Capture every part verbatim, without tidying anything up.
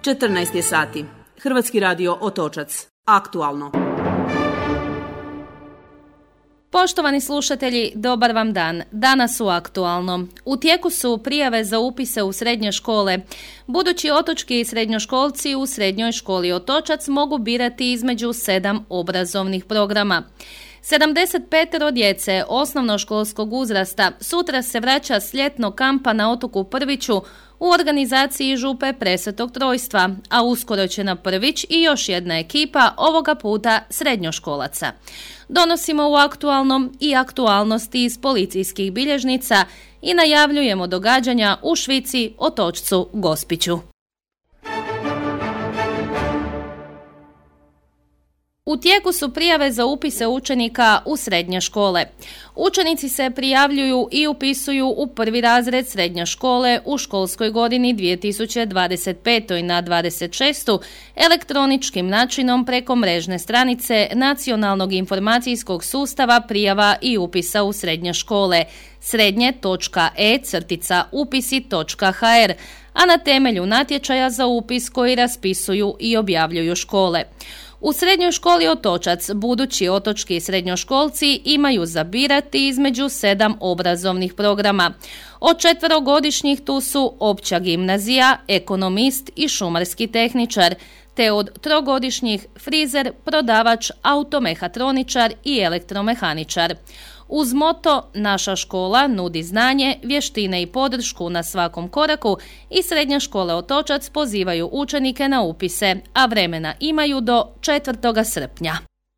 četrnaest je sati. Hrvatski radio Otočac. Aktualno. Poštovani slušatelji, dobar vam dan. Danas u Aktualnom. U tijeku su prijave za upise u srednje škole. Budući otočki srednjoškolci u srednjoj školi Otočac mogu birati između sedam obrazovnih programa. sedamdeset pet djece osnovnoškolskog uzrasta sutra se vraća s ljetnog kampa na otoku Prviću u organizaciji župe Presvetog Trojstva, a uskoro će na Prvić i još jedna ekipa, ovoga puta srednjoškolaca. Donosimo u Aktualnom i aktualnosti iz policijskih bilježnica i najavljujemo događanja u Švici, Otočcu, Gospiću. U tijeku su prijave za upise učenika u srednje škole. Učenici se prijavljuju i upisuju u prvi razred srednje škole u školskoj godini dvije tisuće dvadeset pete na dvadeset šeste elektroničkim načinom preko mrežne stranice Nacionalnog informacijskog sustava prijava i upisa u srednje škole srednje točka e upisi točka ha er, a na temelju natječaja za upis koji raspisuju i objavljuju škole. U srednjoj školi Otočac budući otočki srednjoškolci imaju za birati između sedam obrazovnih programa. Od četverogodišnjih tu su opća gimnazija, ekonomist i šumarski tehničar, te od trogodišnjih frizer, prodavač, automehatroničar i elektromehaničar. Uz moto "Naša škola nudi znanje, vještine i podršku na svakom koraku" i srednje škole Otočac pozivaju učenike na upise, a vremena imaju do četvrtog srpnja.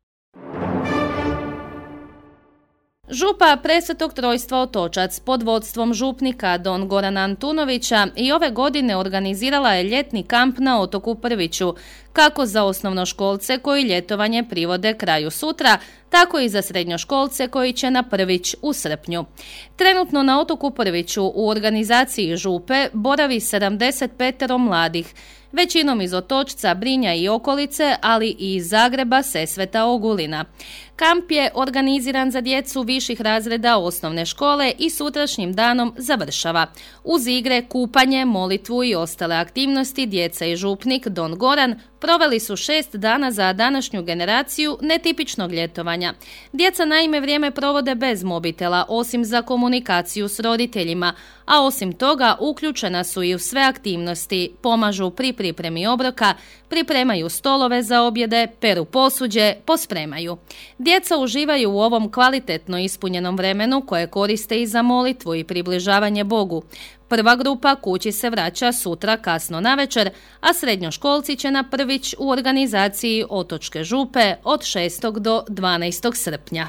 Župa Presvetog Trojstva Otočac pod vodstvom župnika don Gorana Antunovića i ove godine organizirala je ljetni kamp na otoku Prviću, kako za osnovnoškolce koji ljetovanje privode kraju sutra, tako i za srednjoškolce koji će na Prvić u srpnju. Trenutno na otoku Prviću u organizaciji župe boravi sedamdeset pet mladih, većinom iz Otočca, Brinja i okolice, ali i iz Zagreba, Sesveta, Ogulina. Kamp je organiziran za djecu viših razreda osnovne škole i sutrašnjim danom završava. Uz igre, kupanje, molitvu i ostale aktivnosti djeca i župnik don Goran proveli su šest dana za današnju generaciju netipičnog ljetovanja. Djeca naime vrijeme provode bez mobitela, osim za komunikaciju s roditeljima, a osim toga uključena su i u sve aktivnosti, pomažu pri pripremi obroka, pripremaju stolove za objede, peru posuđe, pospremaju. Djeca uživaju u ovom kvalitetno ispunjenom vremenu koje koriste i za molitvu i približavanje Bogu. Prva grupa kući se vraća sutra kasno navečer, a srednjoškolci će na Prvić u organizaciji Otočke župe od šestog do dvanaestog srpnja.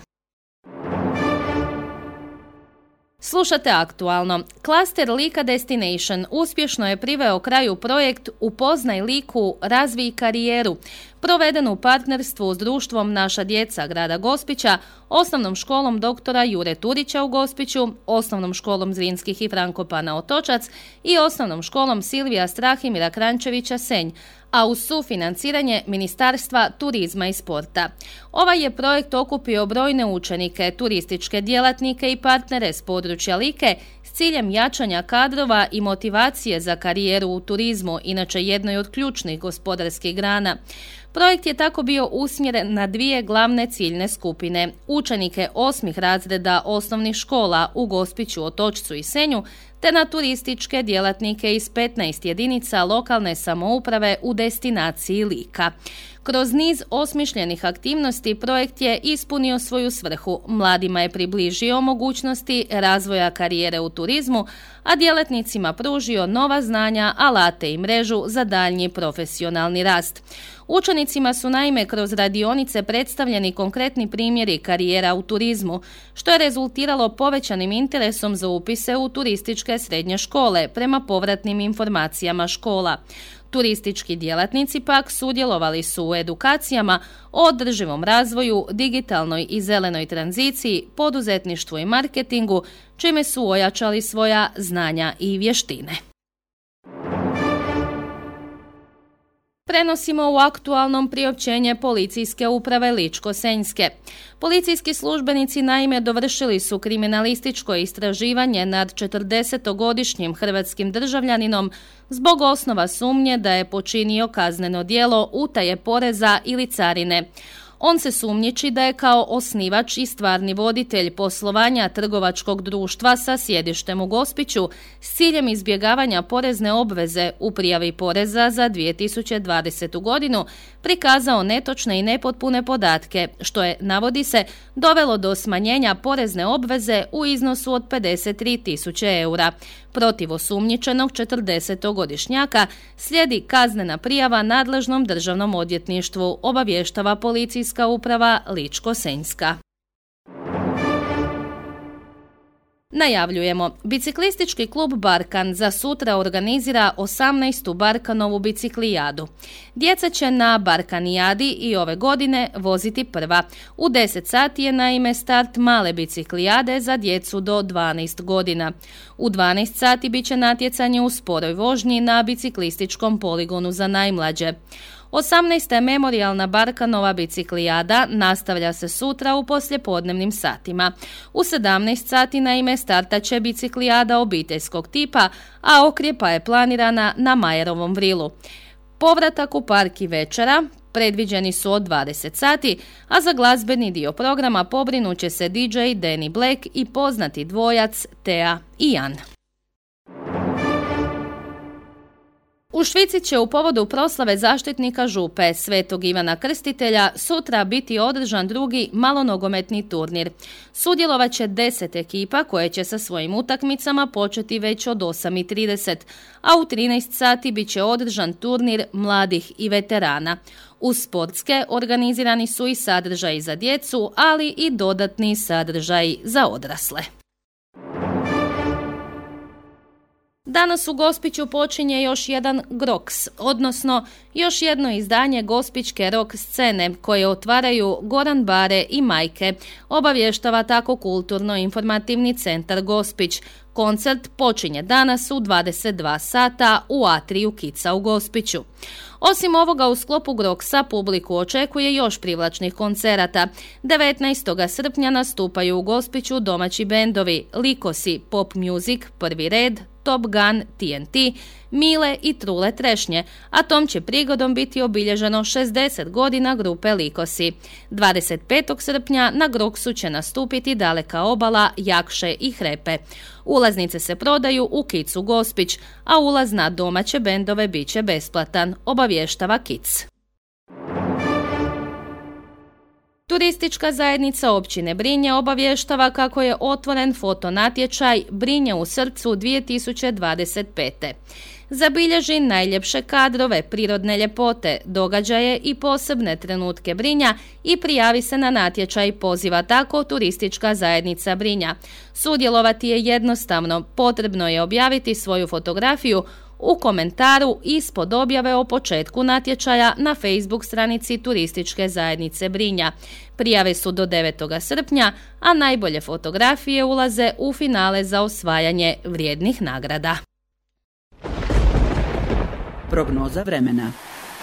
Slušate Aktualno. Klaster Lika Destination uspješno je priveo kraju projekt Upoznaj Liku, razvij karijeru, proveden u partnerstvu s društvom Naša djeca grada Gospića, osnovnom školom doktora Jure Turića u Gospiću, osnovnom školom Zrinskih i Frankopana Otočac i osnovnom školom Silvija Strahimira Krančevića Senj, a uz sufinanciranje Ministarstva turizma i sporta. Ovaj je projekt okupio brojne učenike, turističke djelatnike i partnere s područja Like s ciljem jačanja kadrova i motivacije za karijeru u turizmu, inače jednoj od ključnih gospodarskih grana. Projekt je tako bio usmjeren na dvije glavne ciljne skupine, učenike osmih razreda osnovnih škola u Gospiću, Otočcu i Senju, te na turističke djelatnike iz petnaest jedinica lokalne samouprave u destinaciji Lika. Kroz niz osmišljenih aktivnosti projekt je ispunio svoju svrhu. Mladima je približio mogućnosti razvoja karijere u turizmu, a djelatnicima pružio nova znanja, alate i mrežu za daljnji profesionalni rast. Učenicima su naime kroz radionice predstavljeni konkretni primjeri karijera u turizmu, što je rezultiralo povećanim interesom za upise u turističke srednje škole prema povratnim informacijama škola. Turistički djelatnici pak sudjelovali su u edukacijama o održivom razvoju, digitalnoj i zelenoj tranziciji, poduzetništvu i marketingu, čime su ojačali svoja znanja i vještine. Prenosimo u aktualnom priopćenje Policijske uprave Ličko-senjske. Policijski službenici naime dovršili su kriminalističko istraživanje nad četrdesetogodišnjim hrvatskim državljaninom zbog osnova sumnje da je počinio kazneno djelo utaje poreza ili carine. On se sumnjiči da je kao osnivač i stvarni voditelj poslovanja trgovačkog društva sa sjedištem u Gospiću s ciljem izbjegavanja porezne obveze u prijavi poreza za dvije tisuće dvadesetu godinu prikazao netočne i nepotpune podatke, što je, navodi se, dovelo do smanjenja porezne obveze u iznosu od pedeset tri tisuće eura. Protiv osumnjičenog četrdesetogodišnjaka slijedi kaznena prijava nadležnom državnom odvjetništvu, obavještava Policijska uprava Ličko-senjska. Najavljujemo, biciklistički klub Barkan za sutra organizira osamnaestu Barkanovu biciklijadu. Djeca će na Barkanijadi i ove godine voziti prva. U deset sati je naime start male biciklijade za djecu do dvanaest godina. U dvanaest sati bit će natjecanje u sporoj vožnji na biciklističkom poligonu za najmlađe. osamnaesta memorijalna Barkanova biciklijada nastavlja se sutra u poslijepodnevnim satima. U sedamnaest sati naime startat će biciklijada obiteljskog tipa, a okrijepa je planirana na Majerovom vrilu. Povratak u park i večera predviđeni su od dvadeset sati, a za glazbeni dio programa pobrinut će se D J Danny Black i poznati dvojac Tea i Jan. U Švici će u povodu proslave zaštitnika župe Svetog Ivana Krstitelja sutra biti održan drugi malonogometni turnir. Sudjelovat će deset ekipa koje će sa svojim utakmicama početi već od osam i trideset, a u trinaest sati bit će održan turnir mladih i veterana. Uz sportske organizirani su i sadržaji za djecu, ali i dodatni sadržaji za odrasle. Danas u Gospiću počinje još jedan Groks, odnosno još jedno izdanje gospićke rock scene koje otvaraju Goran Bare i Majke, obavještava tako Kulturno-informativni centar Gospić. Koncert počinje danas u dvadeset dva sata u Atriju Kica u Gospiću. Osim ovoga, u sklopu Groksa publiku očekuje još privlačnih koncerata. devetnaestog srpnja nastupaju u Gospiću domaći bendovi Likosi, Pop Music, Prvi red, Top Gun, T N T, Mile i Trule Trešnje, a tom će prigodom biti obilježeno šezdeset godina grupe Likosi. dvadeset petog srpnja na Groksu će nastupiti Daleka obala, Jakše i Hrepe. Ulaznice se prodaju u Kicu Gospić, a ulaz na domaće bendove bit će besplatan, obavještava Kic. Turistička zajednica općine Brinje obavještava kako je otvoren fotonatječaj Brinje u srcu dvije tisuće dvadeset pete. Zabilježi najljepše kadrove, prirodne ljepote, događaje i posebne trenutke Brinja i prijavi se na natječaj, poziva tako Turistička zajednica Brinja. Sudjelovati je jednostavno, potrebno je objaviti svoju fotografiju u komentaru ispod objave o početku natječaja na Facebook stranici Turističke zajednice Brinja. Prijave su do devetog srpnja, a najbolje fotografije ulaze u finale za osvajanje vrijednih nagrada. Prognoza vremena.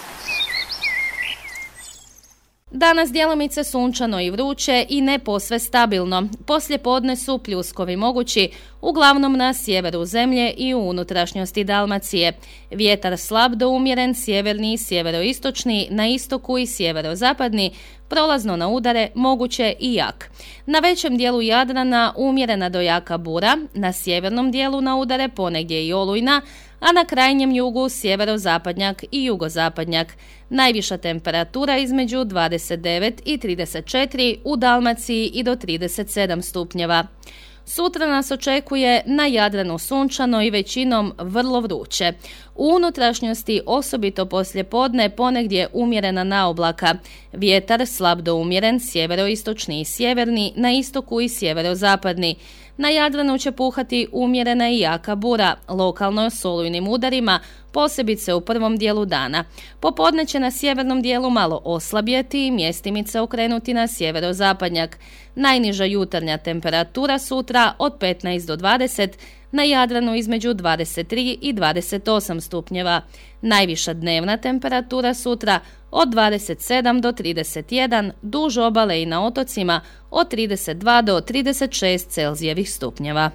Danas djelomice sunčano i vruće i ne posve stabilno. Poslijepodne su pljuskovi mogući, uglavnom na sjeveru zemlje i u unutrašnjosti Dalmacije. Vjetar slab do umjeren, sjeverni i sjeveroistočni, na istoku i sjeverozapadni, prolazno na udare, moguće i jak. Na većem dijelu Jadrana umjerena do jaka bura, na sjevernom dijelu na udare ponegdje i olujna, a na krajnjem jugu sjeverozapadnjak i jugozapadnjak. Najviša temperatura između dvadeset devet i trideset četiri, u Dalmaciji i do trideset sedam stupnjeva. Sutra nas očekuje na Jadranu sunčano i većinom vrlo vruće. U unutrašnjosti osobito poslijepodne ponegdje umjerena naoblaka. Vjetar slab do umjeren, sjeveroistočni i sjeverni, na istoku i sjeverozapadni. Na Jadranu će puhati umjerena i jaka bura, lokalno s olujnim udarima, posebice u prvom dijelu dana. Popodne će na sjevernom dijelu malo oslabjeti i mjestimice okrenuti na sjeverozapadnjak. Najniža jutarnja temperatura sutra od petnaest do dvadeset, na Jadranu između dvadeset tri i dvadeset osam stupnjeva. Najviša dnevna temperatura sutra od dvadeset sedam do trideset jedan, duž obale i na otocima od trideset dva do trideset šest Celzijevih stupnjeva.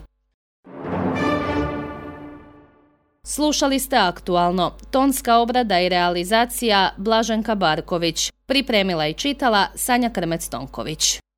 Slušali ste Aktualno. Tonska obrada i realizacija Blaženka Barković. Pripremila i čitala Sanja Krmec-Tonković.